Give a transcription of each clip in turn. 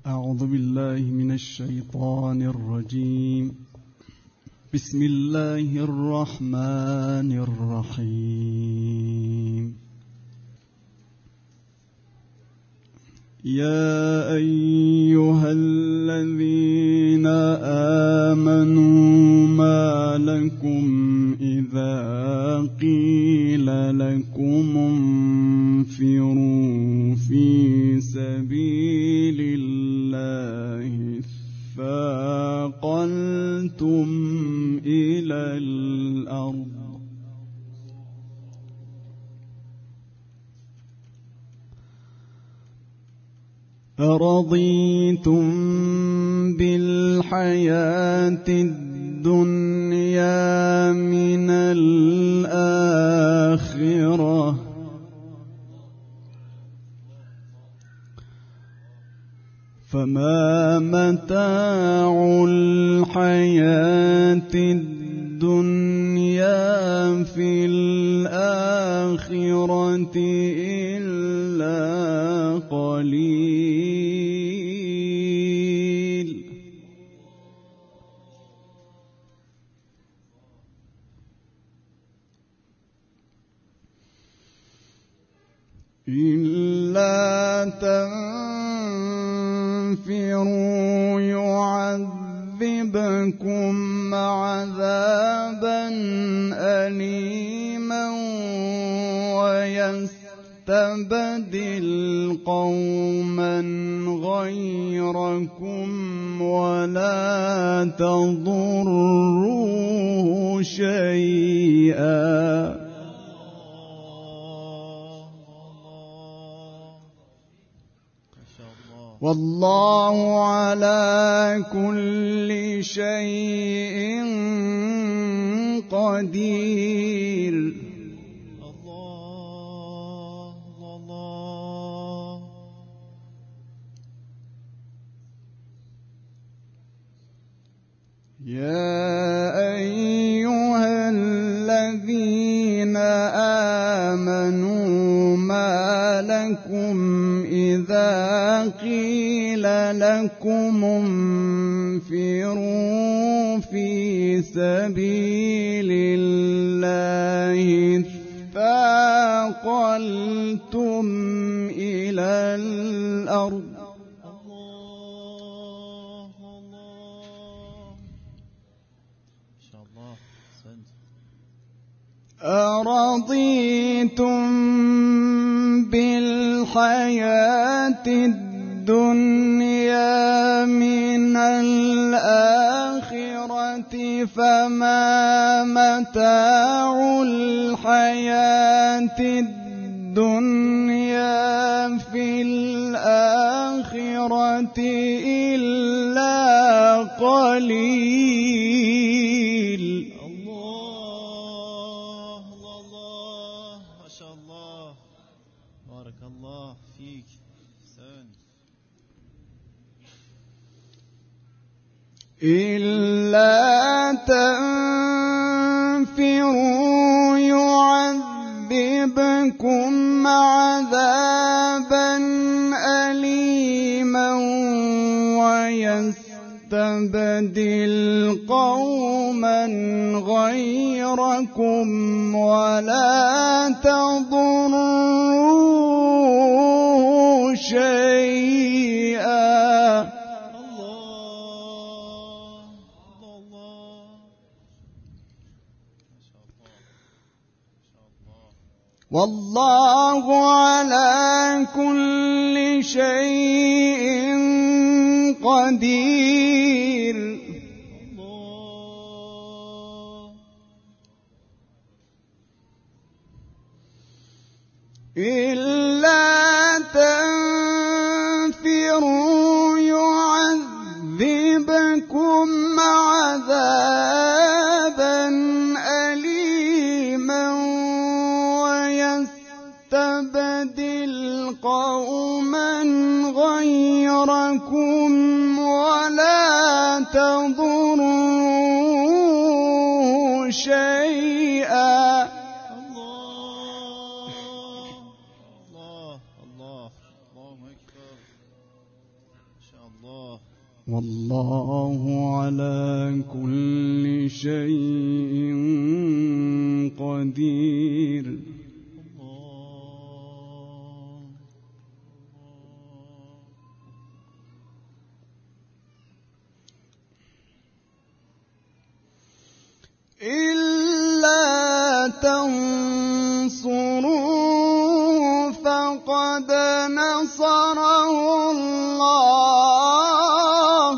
أعوذ بالله من الشيطان الرجيم. بسم الله الرحمن الرحيم. يا أيها الذين آمنوا ما لكم إذا قيل لكم انفروا في سبيل الله اثاقلتم إلى الأرض أرضيتم بالحياة الدنيا من الآخرة فما متاع الحياة الدنيا في الآخرة إلا قليل. إلا تنفروا يعذبكم عذابا أليما ويستبدل قوما غيركم ولا تضروه شيئا والله على كل شيء قدير. الله الله. يا أيها الذين آمنوا ما لكم إذا قيل لكم انفروا في سبيل الله اثاقلتم إلى الأرض أرضيتم بالحياة الدنيا من الآخرة فما متاع الحياة الدنيا في الآخرة إلا قليل. إلا تنفروا يعذبكم عذابا أليما ويستبدل قوما غيركم ولا تضروه شيئا والله على كل شيء قدير. إلا تنفروا يعذبكم عذابا أليما ويستبدل قوما غيركم ولا تضروه شيئا. الله الله الله الله أكبر. الله. والله على كل شيء قدير. إلا تنصروا فقد نصره الله.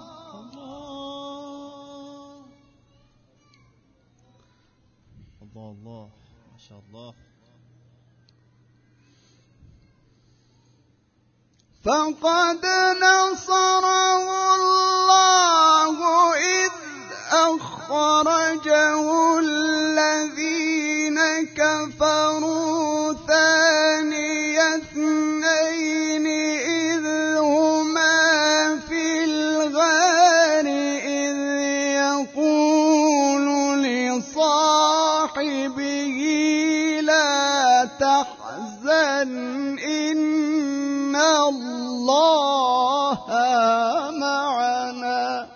الله ما شاء الله. فقد نصره الله إذ أخرجه الذين كفروا ثاني اثنين إذ هما في الغار إذ يقول لصاحبه لا تحزن إن الله معنا.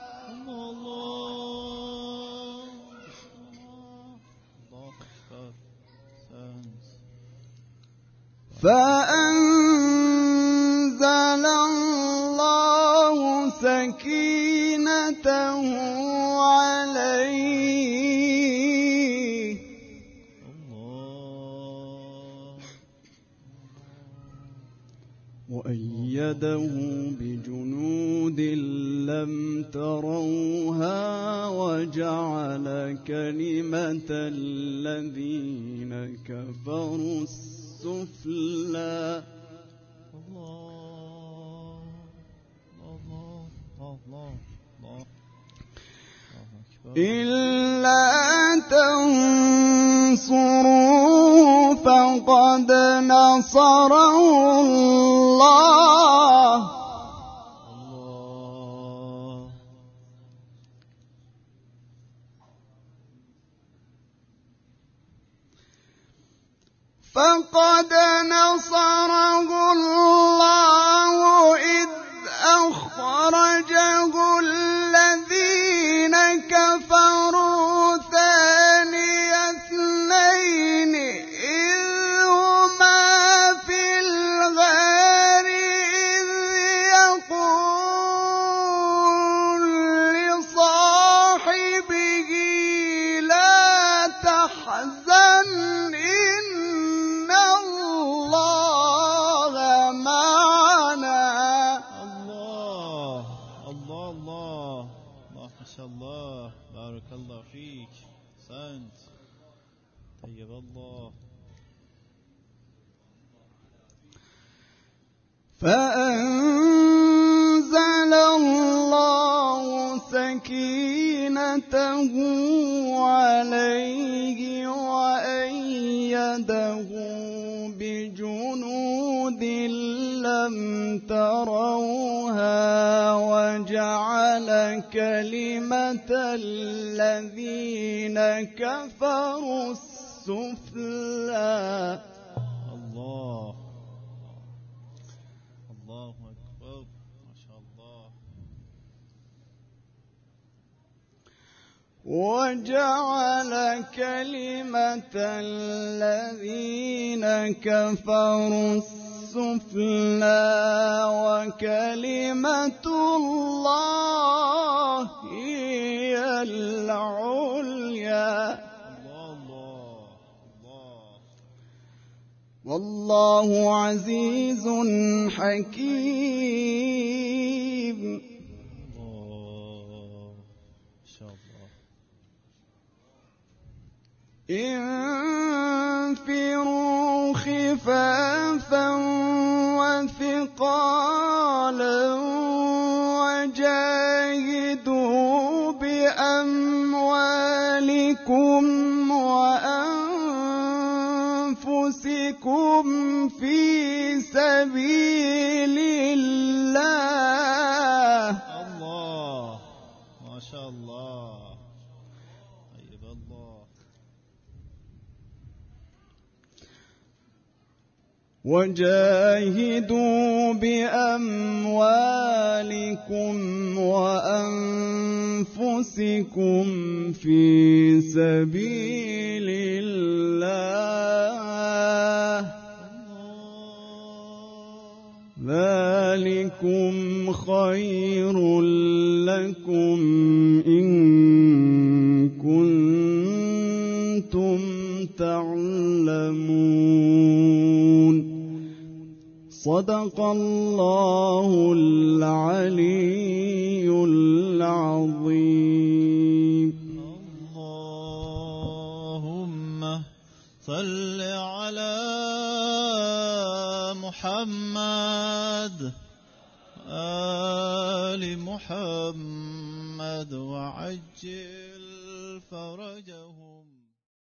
فأنزل الله سكينته عليه وأيده بجنود لم تروها وجعل كلمة الذين كفروا السفلى. إلا تنصروا فقد نصره الله. فقد نصره الله إذ أخرجه الذين كفروا ثاني اثنين إذ هما في الغار إذ يقول لصاحبه لا تحزن إن الله معنا. الله ما شاء الله. بارك الله فيك. أحسنت. طيب الله. فأنزل الله سكينته عليه وأيده بجنود لم تروها وجعل كلمة الذين كفروا السفلى. الله أكبر ما شاء الله. وجعل كلمة الذين كفروا السفلى وكلمة الله هي العليا. والله عزيز حكيم. انفروا خفافا وثقالا وجاهدوا بأموالكم وأنفسكم في سبيل الله. الله ما شاء الله. طيب الله. وجاهدوا بأموالكم أنفسكم في سبيل الله ذلكم خير لكم إن كنتم تعلمون صدق الله العلي العظيم. اللهم صل على محمد آل محمد وعجل فرجه.